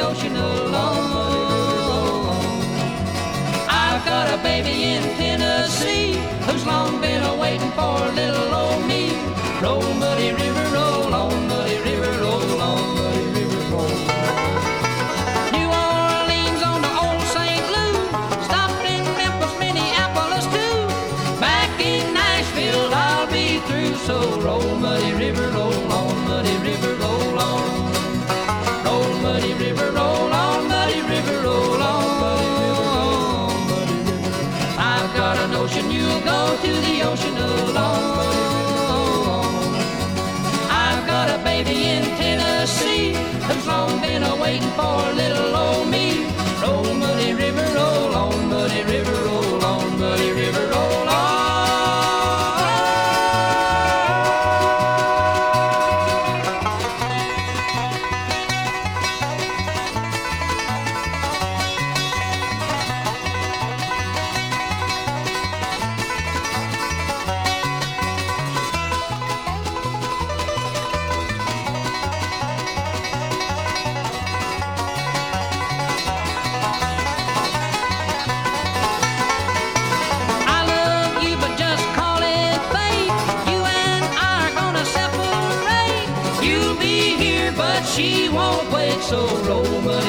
ocean alone. I've got a baby in Tennessee who's long been a-waiting for little old me. Roll, muddy river, roll on, muddy river, roll on, muddy river, roll on. New Orleans on the old St. Louis, stopped in Memphis, Minneapolis too. Back in Nashville I'll be through, so roll, muddy river, roll on, muddy river, roll on. Roll, muddy river, roll on, muddy river, roll on. I've got a notion you'll go to the ocean alone. I've got a baby in Tennessee who's long been a-waiting for little old me. Roll, muddy river, roll on, muddy river, roll on, muddy river, roll on. She won't wait, so roll, muddy